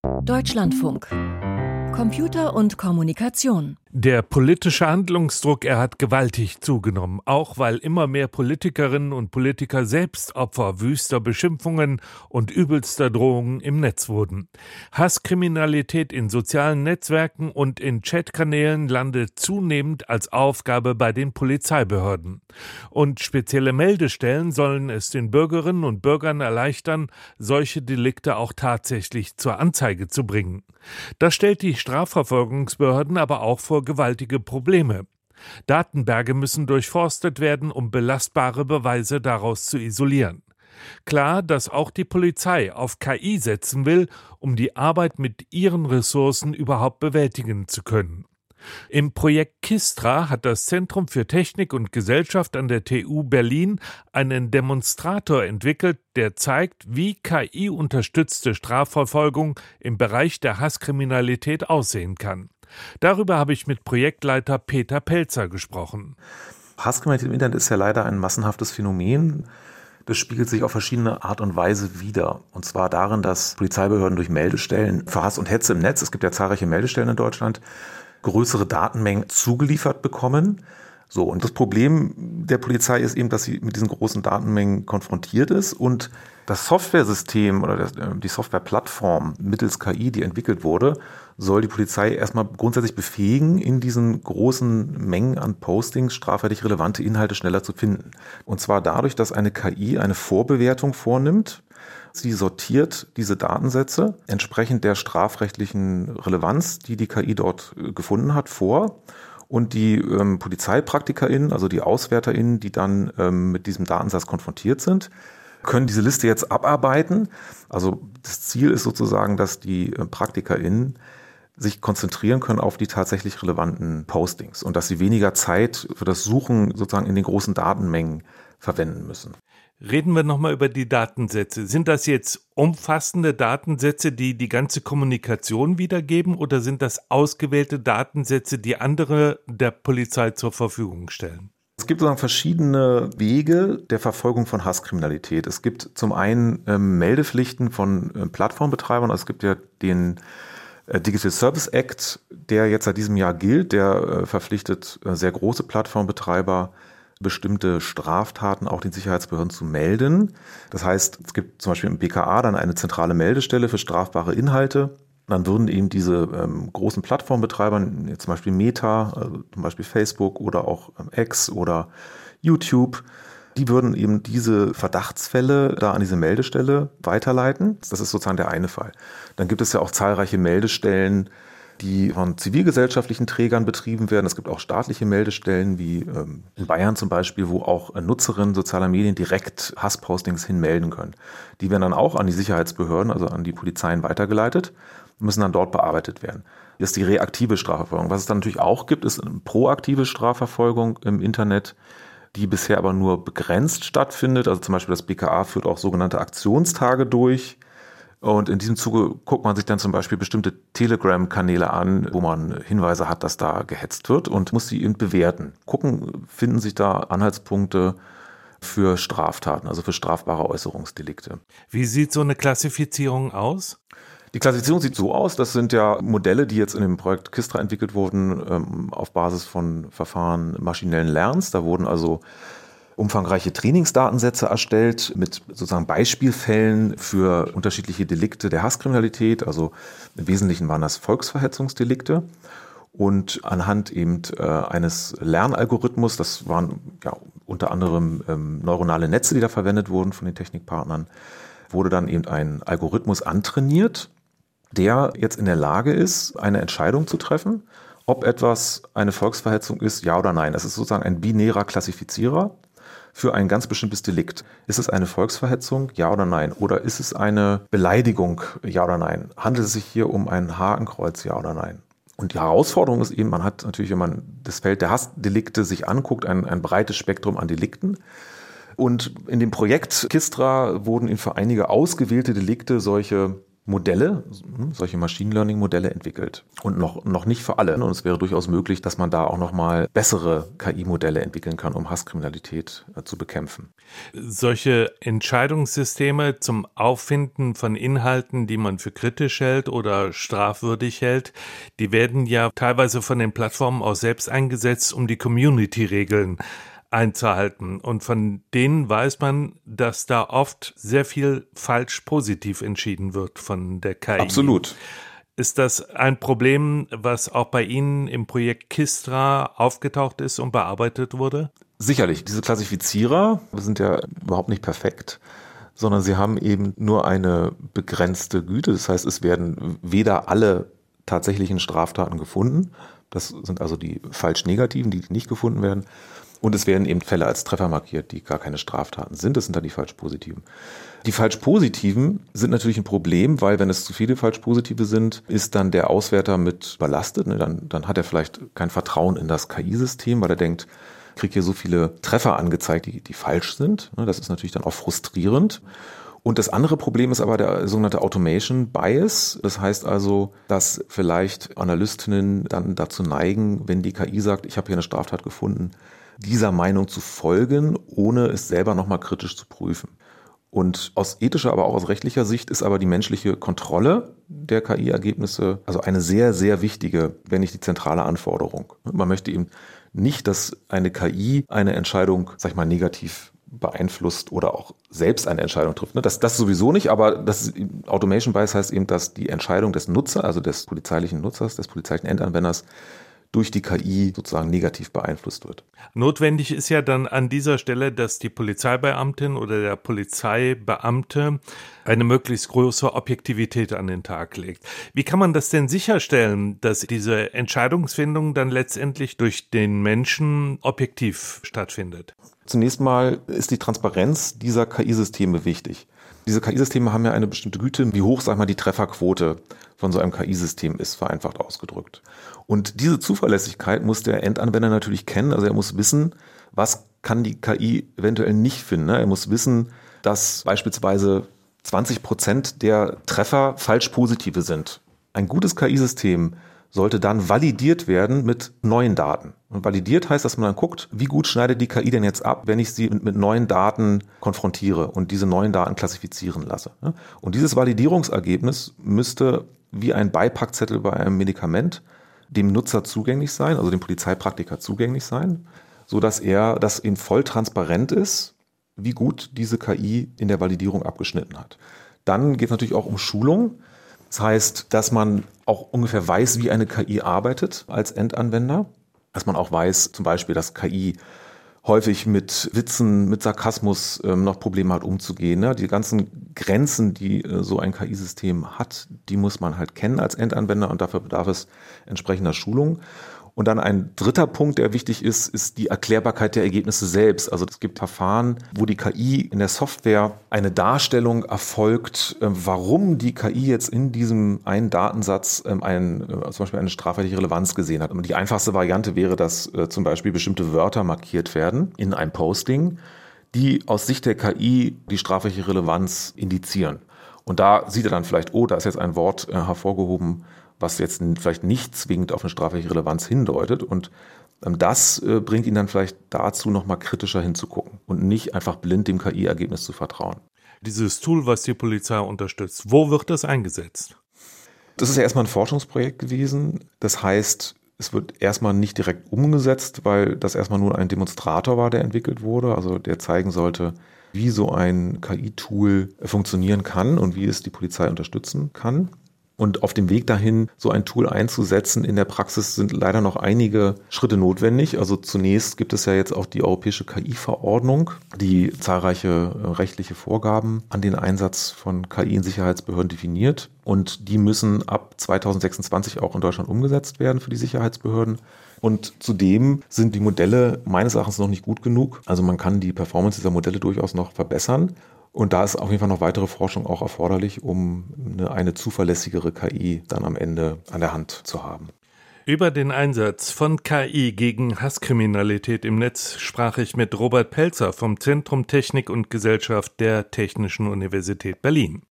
Deutschlandfunk. Computer und Kommunikation. Der politische Handlungsdruck, er hat gewaltig zugenommen, auch weil immer mehr Politikerinnen und Politiker selbst Opfer wüster Beschimpfungen und übelster Drohungen im Netz wurden. Hasskriminalität in sozialen Netzwerken und in Chatkanälen landet zunehmend als Aufgabe bei den Polizeibehörden. Und spezielle Meldestellen sollen es den Bürgerinnen und Bürgern erleichtern, solche Delikte auch tatsächlich zur Anzeige zu bringen. Das stellt die Strafverfolgungsbehörden aber auch vor gewaltige Probleme. Datenberge müssen durchforstet werden, um belastbare Beweise daraus zu isolieren. Klar, dass auch die Polizei auf KI setzen will, um die Arbeit mit ihren Ressourcen überhaupt bewältigen zu können. Im Projekt Kistra hat das Zentrum für Technik und Gesellschaft an der TU Berlin einen Demonstrator entwickelt, der zeigt, wie KI-unterstützte Strafverfolgung im Bereich der Hasskriminalität aussehen kann. Darüber habe ich mit Projektleiter Peter Pelzer gesprochen. Hasskriminalität im Internet ist ja leider ein massenhaftes Phänomen. Das spiegelt sich auf verschiedene Art und Weise wider. Und zwar darin, dass Polizeibehörden durch Meldestellen für Hass und Hetze im Netz, es gibt ja zahlreiche Meldestellen in Deutschland, größere Datenmengen zugeliefert bekommen. So, und das Problem der Polizei ist eben, dass sie mit diesen großen Datenmengen konfrontiert ist und das Softwaresystem oder die Softwareplattform mittels KI, die entwickelt wurde, soll die Polizei erstmal grundsätzlich befähigen, in diesen großen Mengen an Postings strafrechtlich relevante Inhalte schneller zu finden. Und zwar dadurch, dass eine KI eine Vorbewertung vornimmt. Sie sortiert diese Datensätze entsprechend der strafrechtlichen Relevanz, die die KI dort gefunden hat, vor. Und die PolizeipraktikerInnen, also die AuswärterInnen, die dann mit diesem Datensatz konfrontiert sind, können diese Liste jetzt abarbeiten. Also das Ziel ist sozusagen, dass die PraktikerInnen sich konzentrieren können auf die tatsächlich relevanten Postings und dass sie weniger Zeit für das Suchen sozusagen in den großen Datenmengen verwenden müssen. Reden wir nochmal über die Datensätze. Sind das jetzt umfassende Datensätze, die die ganze Kommunikation wiedergeben, oder sind das ausgewählte Datensätze, die andere der Polizei zur Verfügung stellen? Es gibt sozusagen verschiedene Wege der Verfolgung von Hasskriminalität. Es gibt zum einen Meldepflichten von Plattformbetreibern. Also es gibt ja den Digital Service Act, der jetzt seit diesem Jahr gilt. Der verpflichtet sehr große Plattformbetreiber, bestimmte Straftaten auch den Sicherheitsbehörden zu melden. Das heißt, es gibt zum Beispiel im BKA dann eine zentrale Meldestelle für strafbare Inhalte. Dann würden eben diese großen Plattformbetreiber, jetzt zum Beispiel Meta, also zum Beispiel Facebook oder auch X oder YouTube, die würden eben diese Verdachtsfälle da an diese Meldestelle weiterleiten. Das ist sozusagen der eine Fall. Dann gibt es ja auch zahlreiche Meldestellen, die von zivilgesellschaftlichen Trägern betrieben werden. Es gibt auch staatliche Meldestellen, wie in Bayern zum Beispiel, wo auch Nutzerinnen sozialer Medien direkt Hasspostings hinmelden können. Die werden dann auch an die Sicherheitsbehörden, also an die Polizeien weitergeleitet, müssen dann dort bearbeitet werden. Das ist die reaktive Strafverfolgung. Was es dann natürlich auch gibt, ist eine proaktive Strafverfolgung im Internet, die bisher aber nur begrenzt stattfindet. Also zum Beispiel das BKA führt auch sogenannte Aktionstage durch. Und in diesem Zuge guckt man sich dann zum Beispiel bestimmte Telegram-Kanäle an, wo man Hinweise hat, dass da gehetzt wird und muss sie eben bewerten. Gucken, finden sich da Anhaltspunkte für Straftaten, also für strafbare Äußerungsdelikte. Wie sieht so eine Klassifizierung aus? Die Klassifizierung sieht so aus, das sind ja Modelle, die jetzt in dem Projekt Kistra entwickelt wurden, auf Basis von Verfahren maschinellen Lernens. Da wurden also umfangreiche Trainingsdatensätze erstellt mit sozusagen Beispielfällen für unterschiedliche Delikte der Hasskriminalität. Also im Wesentlichen waren das Volksverhetzungsdelikte. Und anhand eben eines Lernalgorithmus, das waren ja unter anderem neuronale Netze, die da verwendet wurden von den Technikpartnern, wurde dann eben ein Algorithmus antrainiert, der jetzt in der Lage ist, eine Entscheidung zu treffen, ob etwas eine Volksverhetzung ist, ja oder nein. Das ist sozusagen ein binärer Klassifizierer für ein ganz bestimmtes Delikt. Ist es eine Volksverhetzung, ja oder nein? Oder ist es eine Beleidigung, ja oder nein? Handelt es sich hier um ein Hakenkreuz, ja oder nein? Und die Herausforderung ist eben, man hat natürlich, wenn man das Feld der Hassdelikte sich anguckt, ein breites Spektrum an Delikten. Und in dem Projekt Kistra wurden für einige ausgewählte Delikte solche Modelle, solche Machine Learning Modelle entwickelt und noch nicht für alle. Und es wäre durchaus möglich, dass man da auch nochmal bessere KI-Modelle entwickeln kann, um Hasskriminalität zu bekämpfen. Solche Entscheidungssysteme zum Auffinden von Inhalten, die man für kritisch hält oder strafwürdig hält, die werden ja teilweise von den Plattformen auch selbst eingesetzt, um die Community-Regeln einzuhalten. Und von denen weiß man, dass da oft sehr viel falsch positiv entschieden wird von der KI. Absolut. Ist das ein Problem, was auch bei Ihnen im Projekt Kistra aufgetaucht ist und bearbeitet wurde? Sicherlich. Diese Klassifizierer sind ja überhaupt nicht perfekt, sondern sie haben eben nur eine begrenzte Güte. Das heißt, es werden weder alle tatsächlichen Straftaten gefunden. Das sind also die falsch negativen, die nicht gefunden werden. Und es werden eben Fälle als Treffer markiert, die gar keine Straftaten sind. Das sind dann die Falsch-Positiven. Die Falsch-Positiven sind natürlich ein Problem, weil wenn es zu viele Falsch-Positive sind, ist dann der Auswerter mit überlastet. Dann hat er vielleicht kein Vertrauen in das KI-System, weil er denkt, ich kriege hier so viele Treffer angezeigt, die falsch sind. Das ist natürlich dann auch frustrierend. Und das andere Problem ist aber der sogenannte Automation Bias. Das heißt also, dass vielleicht Analystinnen dann dazu neigen, wenn die KI sagt, ich habe hier eine Straftat gefunden, dieser Meinung zu folgen, ohne es selber nochmal kritisch zu prüfen. Und aus ethischer, aber auch aus rechtlicher Sicht ist aber die menschliche Kontrolle der KI-Ergebnisse also eine sehr, sehr wichtige, wenn nicht die zentrale Anforderung. Man möchte eben nicht, dass eine KI eine Entscheidung, sag ich mal, negativ beeinflusst oder auch selbst eine Entscheidung trifft. Das sowieso nicht, aber das Automation Bias heißt eben, dass die Entscheidung des Nutzers, also des polizeilichen Nutzers, des polizeilichen Endanwenders, durch die KI sozusagen negativ beeinflusst wird. Notwendig ist ja dann an dieser Stelle, dass die Polizeibeamtin oder der Polizeibeamte eine möglichst große Objektivität an den Tag legt. Wie kann man das denn sicherstellen, dass diese Entscheidungsfindung dann letztendlich durch den Menschen objektiv stattfindet? Zunächst mal ist die Transparenz dieser KI-Systeme wichtig. Diese KI-Systeme haben ja eine bestimmte Güte, wie hoch, sag ich mal, die Trefferquote von so einem KI-System ist, vereinfacht ausgedrückt. Und diese Zuverlässigkeit muss der Endanwender natürlich kennen. Also er muss wissen, was kann die KI eventuell nicht finden. Er muss wissen, dass beispielsweise 20% der Treffer falsch positive sind. Ein gutes KI-System sollte dann validiert werden mit neuen Daten. Und validiert heißt, dass man dann guckt, wie gut schneidet die KI denn jetzt ab, wenn ich sie mit neuen Daten konfrontiere und diese neuen Daten klassifizieren lasse. Und dieses Validierungsergebnis müsste wie ein Beipackzettel bei einem Medikament dem Nutzer zugänglich sein, also dem Polizeipraktiker zugänglich sein, sodass das eben voll transparent ist, wie gut diese KI in der Validierung abgeschnitten hat. Dann geht es natürlich auch um Schulung. Das heißt, dass man auch ungefähr weiß, wie eine KI arbeitet als Endanwender. Dass man auch weiß, zum Beispiel, dass KI häufig mit Witzen, mit Sarkasmus noch Probleme hat umzugehen. Ne? Die ganzen Grenzen, die so ein KI-System hat, die muss man halt kennen als Endanwender und dafür bedarf es entsprechender Schulung. Und dann ein dritter Punkt, der wichtig ist, ist die Erklärbarkeit der Ergebnisse selbst. Also es gibt Verfahren, wo die KI in der Software eine Darstellung erfolgt, warum die KI jetzt in diesem einen Datensatz zum Beispiel eine strafrechtliche Relevanz gesehen hat. Und die einfachste Variante wäre, dass zum Beispiel bestimmte Wörter markiert werden in einem Posting, die aus Sicht der KI die strafrechtliche Relevanz indizieren. Und da sieht er dann vielleicht, da ist jetzt ein Wort hervorgehoben, was jetzt vielleicht nicht zwingend auf eine strafrechtliche Relevanz hindeutet. Und das bringt ihn dann vielleicht dazu, nochmal kritischer hinzugucken und nicht einfach blind dem KI-Ergebnis zu vertrauen. Dieses Tool, was die Polizei unterstützt, wo wird das eingesetzt? Das ist ja erstmal ein Forschungsprojekt gewesen. Das heißt, es wird erstmal nicht direkt umgesetzt, weil das erstmal nur ein Demonstrator war, der entwickelt wurde, also der zeigen sollte, wie so ein KI-Tool funktionieren kann und wie es die Polizei unterstützen kann. Und auf dem Weg dahin, so ein Tool einzusetzen in der Praxis, sind leider noch einige Schritte notwendig. Also zunächst gibt es ja jetzt auch die europäische KI-Verordnung, die zahlreiche rechtliche Vorgaben an den Einsatz von KI in Sicherheitsbehörden definiert. Und die müssen ab 2026 auch in Deutschland umgesetzt werden für die Sicherheitsbehörden. Und zudem sind die Modelle meines Erachtens noch nicht gut genug. Also man kann die Performance dieser Modelle durchaus noch verbessern. Und da ist auf jeden Fall noch weitere Forschung auch erforderlich, um eine zuverlässigere KI dann am Ende an der Hand zu haben. Über den Einsatz von KI gegen Hasskriminalität im Netz sprach ich mit Robert Pelzer vom Zentrum Technik und Gesellschaft der Technischen Universität Berlin.